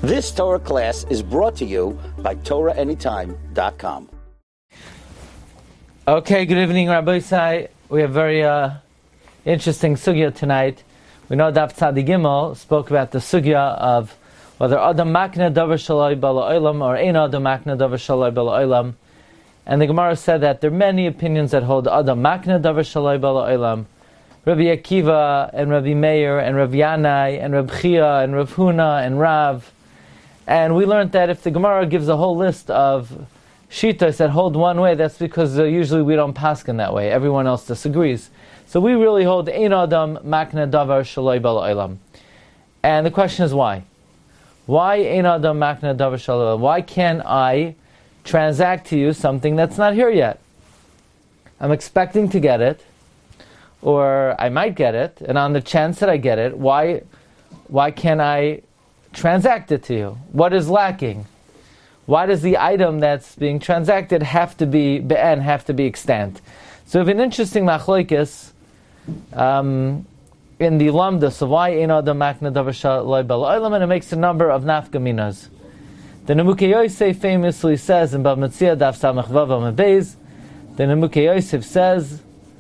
This Torah class is brought to you by TorahAnytime.com. Okay, good evening, Rabbi Isai. We have very interesting sugya tonight. We know Daf Tzadi Gimel spoke about the sugya of whether Adam Makna Davar Shalai Bala Olam or Ein Adam Makna Davar Shalai Bala Olam. And the Gemara said that there are many opinions that hold Adam Makna Davar Shalai Bala Olam. Rabbi Akiva and Rabbi Meir and Rabbi Yanai and Rabbi Chia and Rav Huna and Rav. And we learned that if the Gemara gives a whole list of shittas that hold one way, that's because usually we don't paskin that way. Everyone else disagrees. So we really hold Ein Adam Makna Davar Shalai Bala Olam. And the question is why? Why Ein Adam Makna Davar Shalai Bala Olam? Why can't I transact to you something that's not here yet? I'm expecting to get it, or I might get it, and on the chance that I get it, why can't I transact it to you? What is lacking? Why does the item that's being transacted have to be be'en, have to be extant? So we have an interesting machlokes in the lamdas of why Ein Adam Makna Davar Shalai Bala Olam, and it makes a number of nafkaminas. The Nemukei Yosef famously says in Bava Metzia Daf Samach Vav Amud Beis, the Nemukei Yosef says,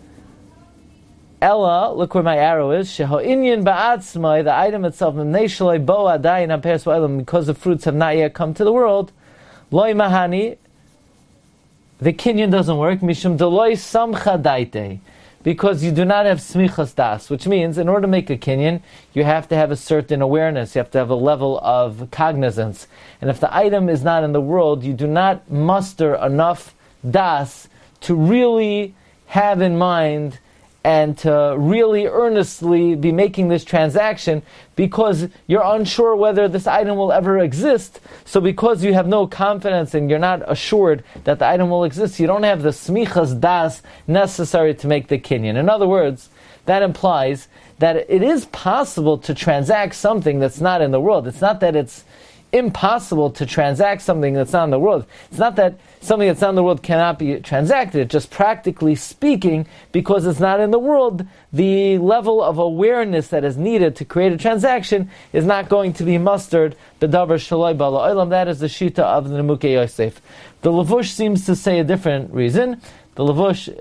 Ella, look where my arrow is, Sheho Inyan Ba'atzmai, the item itself, because the fruits have not yet come to the world, Loi Mahani, the kinyan doesn't work, Mishum Deloi Samcha Daite, because you do not have Smichas Das, which means in order to make a kinyan, you have to have a certain awareness, you have to have a level of cognizance. And if the item is not in the world, you do not muster enough Das to really have in mind and to really earnestly be making this transaction, because you're unsure whether this item will ever exist. So because you have no confidence and you're not assured that the item will exist, you don't have the smichas das necessary to make the kinyan. In other words, that implies that it is possible to transact something that's not in the world. It's not that it's impossible to transact something that's not in the world. It's not that something that's not in the world cannot be transacted. Just practically speaking, because it's not in the world, the level of awareness that is needed to create a transaction is not going to be mustered. B'davar Shalai Bala Olam. That is the shita of the Nemukei Yosef. The Levush seems to say a different reason. The Levush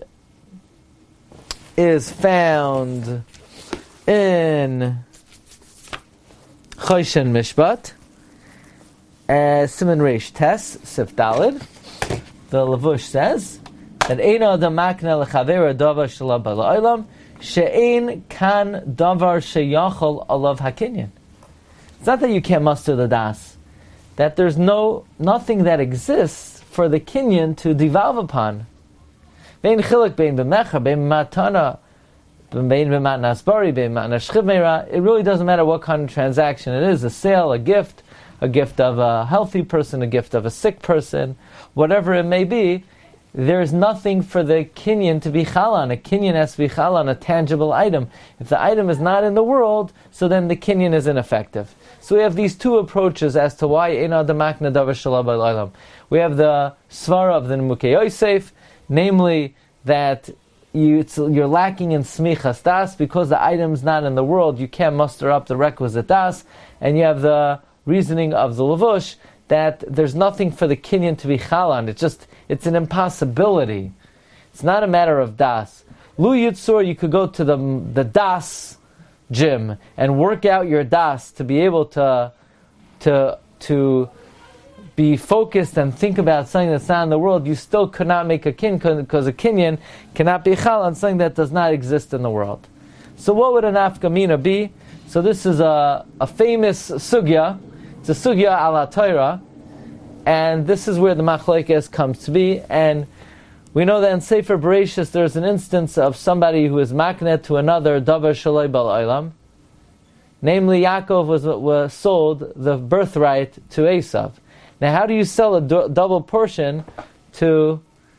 is found in Choshen Mishpat, Siman Reish Tes, Sif Dalid. The Levush says that Ein Adam Makna L'Chavera Davar Shalai Bala Olam She'ein Kan Davar Sheyachol Alav Hakinyan. It's not that you can't muster the das, that there's nothing that exists for the kinyan to devolve upon. Bein Chiluk, Bein B'Mecha, Bein Matana, Bein B'Matnas Bari, Bein Matnas Shchiv Meira. It really doesn't matter what kind of transaction it is, a sale, a gift of a healthy person, a gift of a sick person, whatever it may be, there's nothing for the kinyan to be chalan. A kinyan has to be chalan, a tangible item. If the item is not in the world, so then the kinyan is ineffective. So we have these two approaches as to why Ein Adam Makna Davar Shalai Bala Olam. We have the svara of the Nemukei Yosef, namely that you're lacking in smichas das, because the item's not in the world, you can't muster up the requisite das, and you have the reasoning of the Levush that there's nothing for the kinyan to be chalan. It's an impossibility. It's not a matter of das. Lu Yitzur, you could go to the das gym and work out your das to be able to be focused and think about something that's not in the world. You still could not make a kinyan, because a kinyan cannot be chalan, something that does not exist in the world. So what would an afkamina be? So this is a famous sugya. It's a sugya ala Torah, and this is where the machlokes comes to be. And we know that in Sefer Bereshis there's an instance of somebody who is maknet to another davar shalai bala olam. Namely, Yaakov was sold the birthright to Esav. Now, how do you sell a double portion to?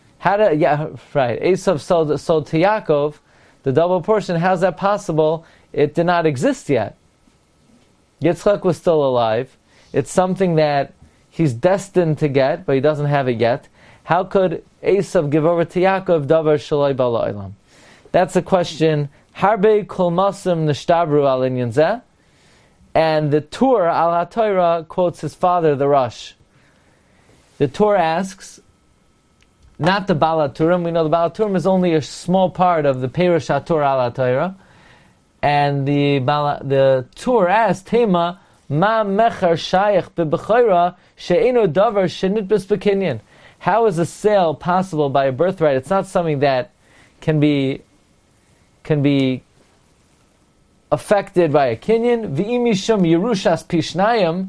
Esav sold to Yaakov the double portion. How's that possible? It did not exist yet. Yitzchak was still alive. It's something that he's destined to get, but he doesn't have it yet. How could Esav give over to Yaakov davar shalai bala olam? That's a question. Harbe kol masim nishtabru al inyan zeh. And the Tur al HaTorah quotes his father, the Rosh. The Tur asks, not the Baal HaTurim. We know the Baal HaTurim is only a small part of the Perush HaTur al HaTorah. And the Tur asks, Tema, Ma mecher shayach bebechayra she'eno davar shenitbis b'kinyan. How is a sale possible by a birthright? It's not something that can be affected by a kinyan. V'imishum yerushas pishnayim.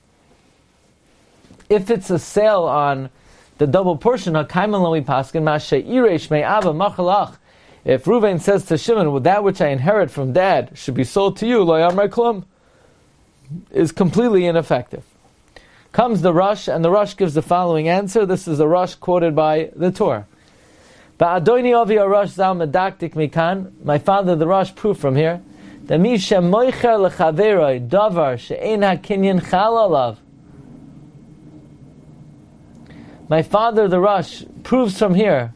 If it's a sale on the double portion, hakaiman lo mipaskin mashe iresh me'aba machalach. If Reuven says to Shimon, well, that which I inherit from dad should be sold to you, lo yamar klum, is completely ineffective. Comes the Rosh, and the Rosh gives the following answer. This is the Rosh quoted by the Torah. Ba'adoni avi Rosh zal medaktik mikan. My father, the Rosh, proved from here that mi shemoicher lechaveroi davar she'ein hakinyan chal alav. My father, the Rosh, proves from here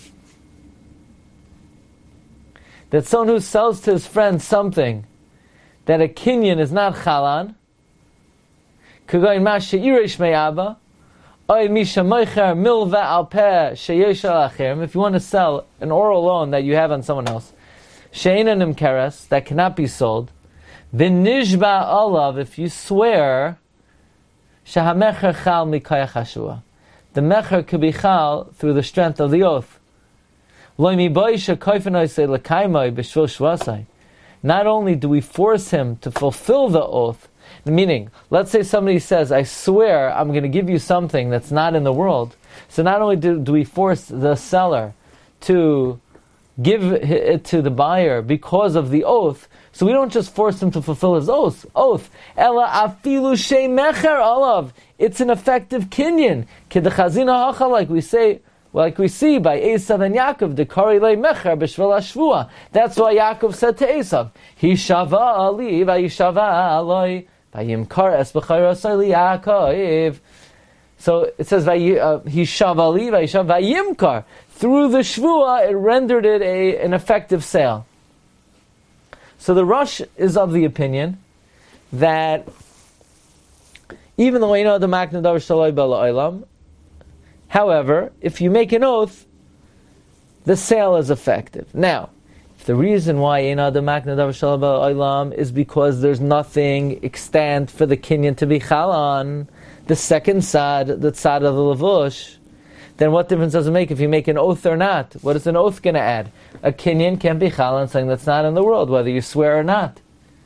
that someone who sells to his friend something that a kinyan is not chalan, kagoin ma she'iresh me'aba, oy misha moicher milva al peh sheyesh al acherim. If you want to sell an oral loan that you have on someone else, she'eina nimkeres, that cannot be sold, v'nishba alav, if you swear, shehamecher chal mikayach hashua, the mecher could be chal through the strength of the oath. Not only do we force him to fulfill the oath, meaning, let's say somebody says, I swear I'm going to give you something that's not in the world. So not only do we force the seller to give it to the buyer because of the oath, so we don't just force him to fulfill his oath. Ela afilu shei mecher olav. It's an effective kinyan. Kedechazina hacha, like we see by Esav and Yaakov, the Kari Le Mecher B'Shvel HaShvua. That's why Yaakov said to Esav, Hishava Ali v'yishava aloi v'yimkar es b'chayrosai Yaakov. So it says Hishava Ali v'yishava v'yimkar. Through the Shvua, it rendered it an effective sale. So the Rosh is of the opinion that even though the Makna Davar Shaloi B'La Olam, however, if you make an oath, the sale is effective. Now, if the reason why the Makna Davar Shaloi B'La Olam is because there's nothing extant for the kinyan to be chalan, the second sad, the tzad of the lavush, then what difference does it make if you make an oath or not? What is an oath going to add? A kinyan can't be chalan, something that's not in the world, whether you swear or not.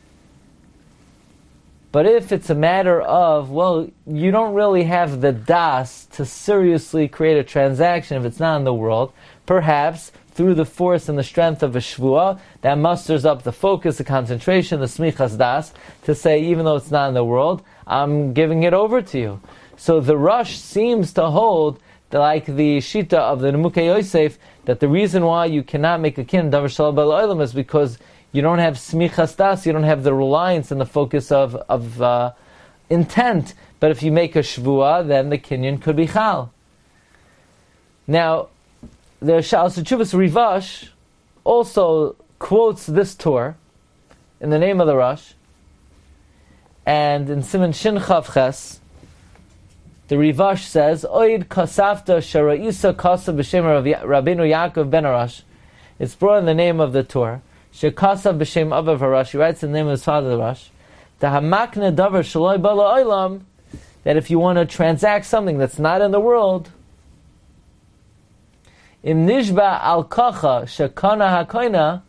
But if it's a matter of, well, you don't really have the das to seriously create a transaction if it's not in the world, perhaps through the force and the strength of a shvuah, that musters up the focus, the concentration, the smichas das, to say, even though it's not in the world, I'm giving it over to you. So the Rosh seems to hold, like the Shita of the Nemukei Yosef, that the reason why you cannot make a kin davar shalom b'la olam is because you don't have smichas das, you don't have the reliance and the focus of intent. But if you make a shvuah, then the kinyan could be chal. Now, the Sha'as Tshuvas Rivash also quotes this Torah in the name of the Rosh, and in Siman Shin Chav Ches, the Rivash says, Oid kasafta shara'isa kasav b'shem Rabbeinu Yaakov ben Arash. It's brought in the name of the Torah. Shekasav b'shem Avav Harash. He writes in the name of his father, the Rosh. The hamakne davar shaloi bala olam. That if you want to transact something that's not in the world, im nishba al kacha shekana hakoina.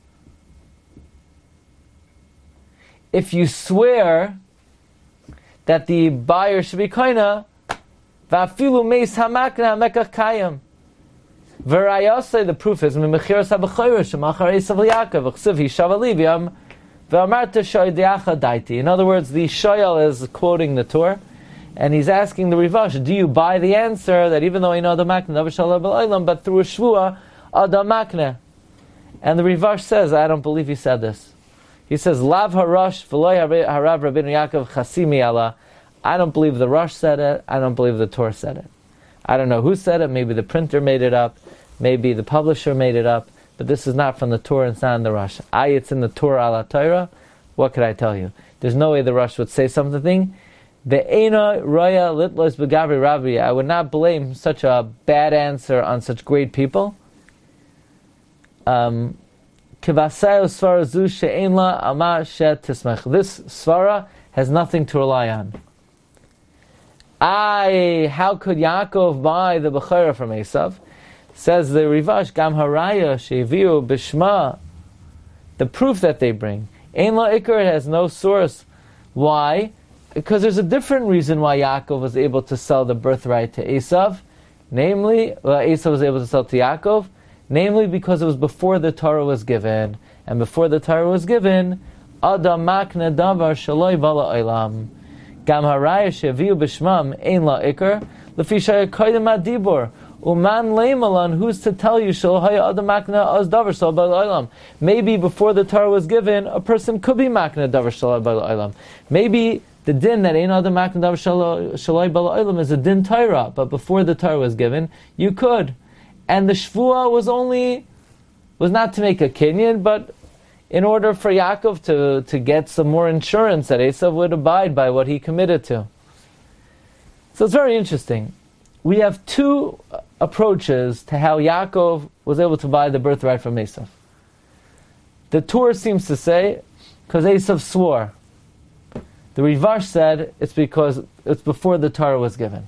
If you swear that the buyer should be koina, va'afilu meis hamakna hamekach kayam. V'rayasei, the proof is mimichiras habachayra shemachar Esav Yaakov v'chsiv hishav aliviam v'amarta shoydeacha daiti. In other words, the shoyal is quoting the Torah, and he's asking the Rivash, do you buy the answer that even though the makna davar shalom b'la olam, but through a shvua adam makna? And the Rivash says, I don't believe he said this. He says, Lav harash v'loy harav Rabbeinu Yaakov chasimi ala. I don't believe the Rosh said it. I don't believe the Torah said it. I don't know who said it. Maybe the printer made it up. Maybe the publisher made it up. But this is not from the Torah. It's not in the Rosh. It's in the Torah ala Torah. What could I tell you? there's no way the Rosh would say something. Ve'ena raya litlos begavri rabbi. I would not blame such a bad answer on such great people. This svara has nothing to rely on. How could Yaakov buy the Bechorah from Esav? Says the Rivash, Gam haraya sheviu bishma. The proof that they bring, Ein la ikar, has no source. Why? Because there's a different reason why Yaakov was able to sell the birthright to Esav. Namely, Esav was able to sell to Yaakov. Namely, because it was before the Torah was given. And before the Torah was given, Adam makne davar shaloi bala olam. Gam haraya sheviu bishmam ein la ikar. Lefi shaya koydem adibor. Uman leimalan, who's to tell you shaloi adam makne az davar shaloi bala olam. Maybe before the Torah was given, a person could be makne davar shaloi bala olam. Maybe the din that ein adam makne davar shaloi bala olam is a din Torah, but before the Torah was given, you could. And the shvuah was not to make a kinyan, but in order for Yaakov to get some more insurance that Esav would abide by what he committed to. So it's very interesting. We have two approaches to how Yaakov was able to buy the birthright from Esav. The Torah seems to say, because Esav swore. The Rivash said, it's because it's before the Torah was given.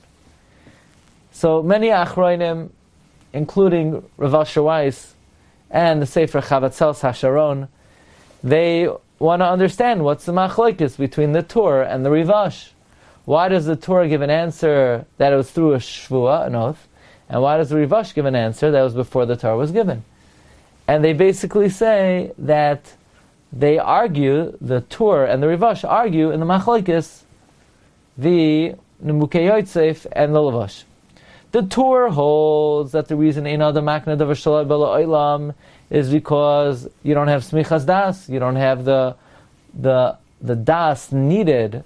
So many Achronim, including Rav Asher Weiss and the Sefer Chavatzel Hasharon, they want to understand what's the machlokes between the Torah and the Rivash. Why does the Torah give an answer that it was through a shvuah, an oath, and why does the Rivash give an answer that was before the Torah was given? And they basically say that they argue, the Torah and the Rivash argue in the machlokes, the Nemukei Yotzef and the Lavash. The Torah holds that the reason Ein Adam Makna Davar Shaloi Bala Olam is because you don't have Smichas Das, you don't have the Das needed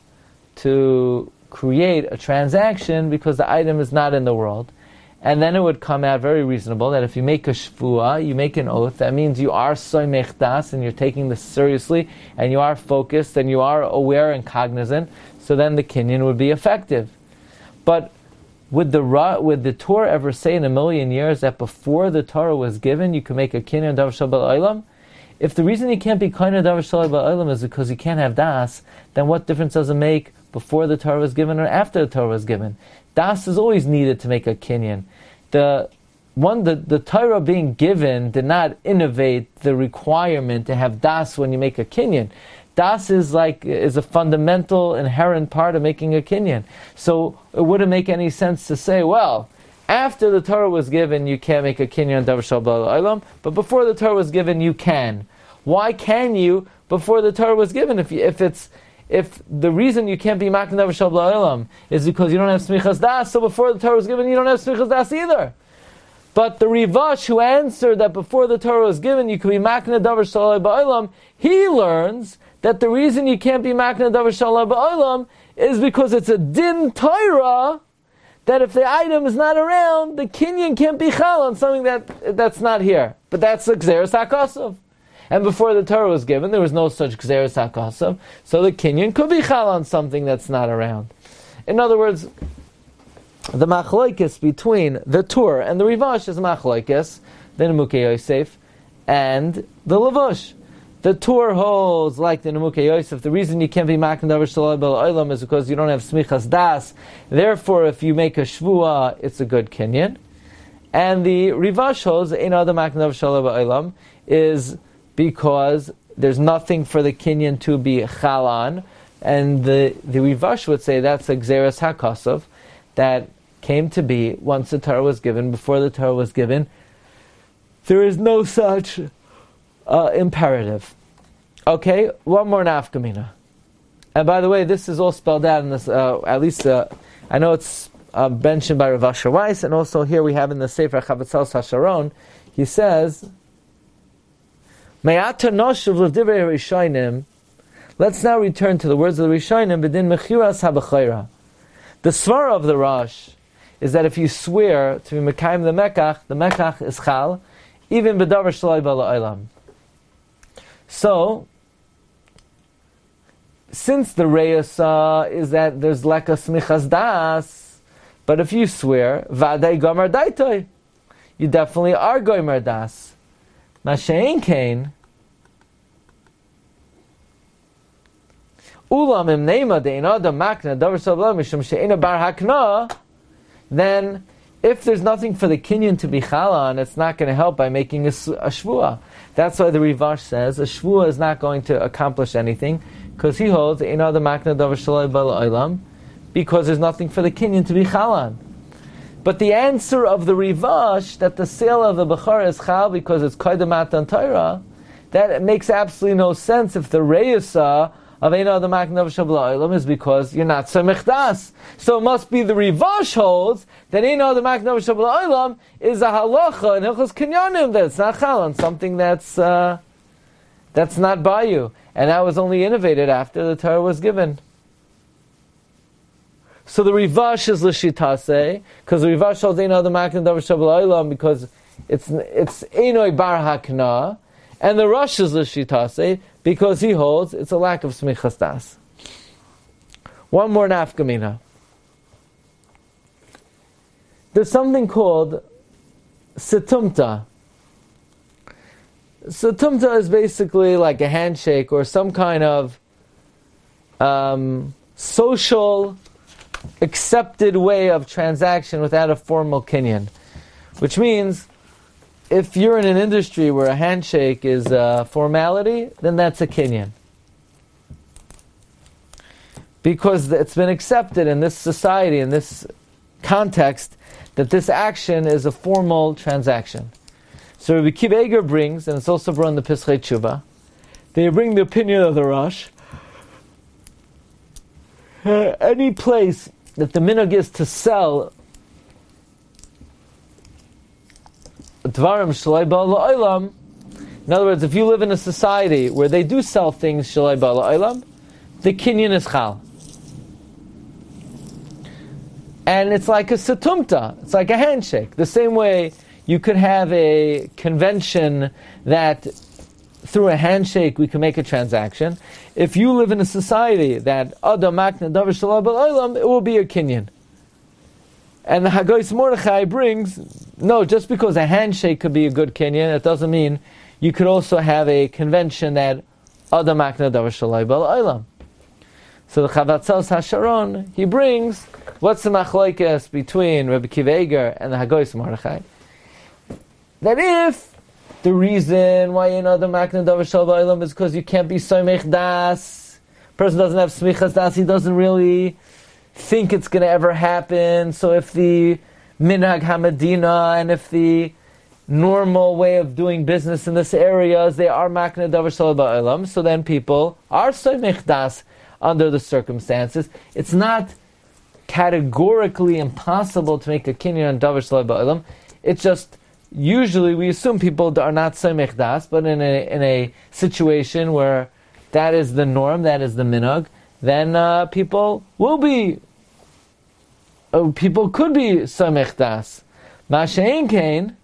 to create a transaction because the item is not in the world. And then it would come out very reasonable that if you make a shvuah, you make an oath, that means you are soymech das and you're taking this seriously and you are focused and you are aware and cognizant, so then the kinyan would be effective. But would the Torah ever say in a million years that before the Torah was given, you can make a kinyan davar shel ba'al olam? If the reason you can't be kinyan davar shel ba'al olam is because you can't have das, then what difference does it make before the Torah was given or after the Torah was given? Das is always needed to make a kinyan. The Torah being given did not innovate the requirement to have das when you make a kinyan. Das is a fundamental, inherent part of making a kinyan. So it wouldn't make any sense to say, well, after the Torah was given, you can't make a kinyan davar shel ba'al olam, but before the Torah was given, you can. Why can you before the Torah was given? If the reason you can't be makna davar shel ba'al olam is because you don't have smichas das, so before the Torah was given, you don't have smichas das either. But the Rivash who answered that before the Torah was given, you could be makna davar shel ba'al olam, he learns that the reason you can't be makna davar shel ba'al olam is because it's a din Torah, that if the item is not around, the kinyan can't be chal on something that's not here. But that's the gzeres hakasav. And before the Torah was given, there was no such gzeres hakasav, so the kinyan could be chal on something that's not around. In other words, the machlokes between the Torah and the Rivash is machlokes, the Nemukei Yosef, and the Lavush. The Torah holds, like the Nemukei Yosef, the reason you can't be makna davar shaloi ba'al olam is because you don't have smichas das. Therefore, if you make a shvuah, it's a good kinyan. And the Rivash holds, ein adam makna davar shaloi ba'al olam, is because there's nothing for the kinyan to be chalan. And the Rivash would say that's a gzeres hakasav that came to be once the Torah was given. Before the Torah was given, there is no such imperative. Okay, one more nafkamina. And by the way, this is all spelled out in this, at least I know it's mentioned by Rav Asher Weiss, and also here we have in the Sefer Chavatzel Hasharon, he says, Me'ata noshuv l'divrei Rishonim. Let's now return to the words of the Rishonim, b'din mechiras habachayra. The svara of the Rosh is that if you swear to be mekayim the mekach is chal, even b'davar shaloi ba'al olam. So, since the reyasa is that there's lack of smichas das, but if you swear, vaday gomer daitoi, you definitely are gomer das. Mashein kain, ulam im neima de'ina da makna davar sabla mishum she'ina bar hakna, then if there's nothing for the kinyan to be chala, it's not going to help by making a shvua. That's why the Rivash says a shvua is not going to accomplish anything, because he holds eina da makna davar shalai bal olam, because there's nothing for the kinyan to be chala. But the answer of the Rivash that the sale of the Bechara is chal because it's Koydem Matan Torah, that makes absolutely no sense if the Reyasa of Eina the Makna of Shabla Olam is because you're not Samech Das. So it must be the Rivash holds that Eina the Makna of Shabla Olam is a halacha and Hilchos Kinyanim, that it's not chal, and something that's not by you. And that was only innovated after the Torah was given. So the Rivash is l'shitase, because the Rivash holds Eino the Makna Davar Shabla Olam because it's Einoi Bar Hakna, and the Rosh is l'shitase because he holds it's a lack of smichas das. One more nafkamina. There's something called setumta. Setumta is basically like a handshake or some kind of social accepted way of transaction without a formal kinyan. Which means, if you're in an industry where a handshake is a formality, then that's a kinyan. Because it's been accepted in this society, in this context, that this action is a formal transaction. So Rabbi Akiva Eiger brings, and it's also brought in the Pischei Tshuva, they bring the opinion of the Rosh, any place that the minhag is to sell dvarim shalai ba'al ha'olam, in other words, if you live in a society where they do sell things shalai ba'al ha'olam, the kinyan is chal. And it's like a setumta, it's like a handshake. The same way you could have a convention that through a handshake we can make a transaction. If you live in a society that Adam Makna Davar Shalai Bal Olam, it will be a kinyan. And the Haggais Mordechai brings, no, just because a handshake could be a good kinyan, it doesn't mean you could also have a convention that Adam Makna Davar Shalai Bal Olam. So the Chavatzos HaSharon, he brings, what's the machlokes between Rabbi Akiva Eiger and the Haggais Mordechai? That if the reason why you're not the Makna Davar Shalai Bal Olam is because you can't be Soimech Das, person doesn't have Smichas Das, he doesn't really think it's going to ever happen. So if the Minhag HaMedina and if the normal way of doing business in this area is they are Makna Davar Shalai Bal Olam, so then people are Soimech Das under the circumstances. It's not categorically impossible to make a kinyan on Davar Shalai Bal Olam. It's just usually we assume people are not Soimech Das, but in a situation where that is the norm, that is the minhag, then people will be, people could be Soimech Das. Masha'en Kain,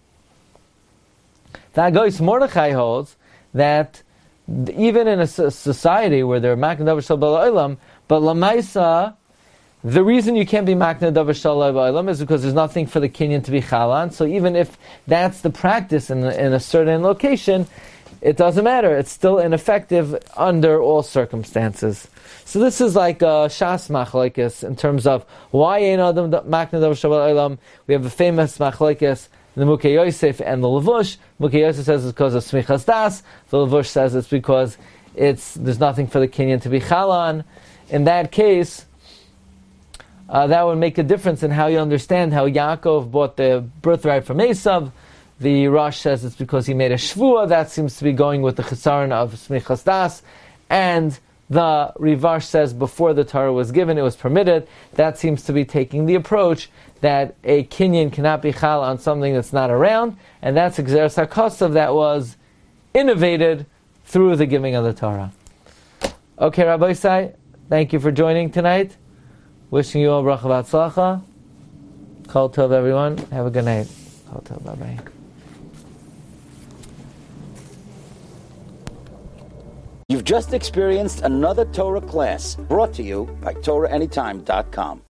the Haggais Mordechai holds that even in a society where there are Makna Davar Shalai Bal Olam, but Lamaisa, the reason you can't be Makna Davar Shalai Bal Olam is because there's nothing for the kinyan to be chalan. So even if that's the practice in a certain location, it doesn't matter. It's still ineffective under all circumstances. So this is like a Shas machlokes in terms of why ain't Adam Makna Davar Shalai Bal Olam. We have a famous machlokes, the Mukei Yosef and the Levush. Mukei Yosef says it's because of Smichas Das. The Levush says it's because there's nothing for the kinyan to be chalan. In that case, that would make a difference in how you understand how Yaakov bought the birthright from Esav. The Rosh says it's because he made a shvua. That seems to be going with the chesaron of Smichas Das. And the Rivash says before the Torah was given, it was permitted. That seems to be taking the approach that a kinyan cannot be chal on something that's not around. And that's Exeres HaKosav that was innovated through the giving of the Torah. Okay, Rabbi Isai, thank you for joining tonight. Wishing you all bracha v'atzlacha. Kol tov, everyone. Have a good night. Kol tov. Bye-bye. You've just experienced another Torah class brought to you by TorahAnytime.com.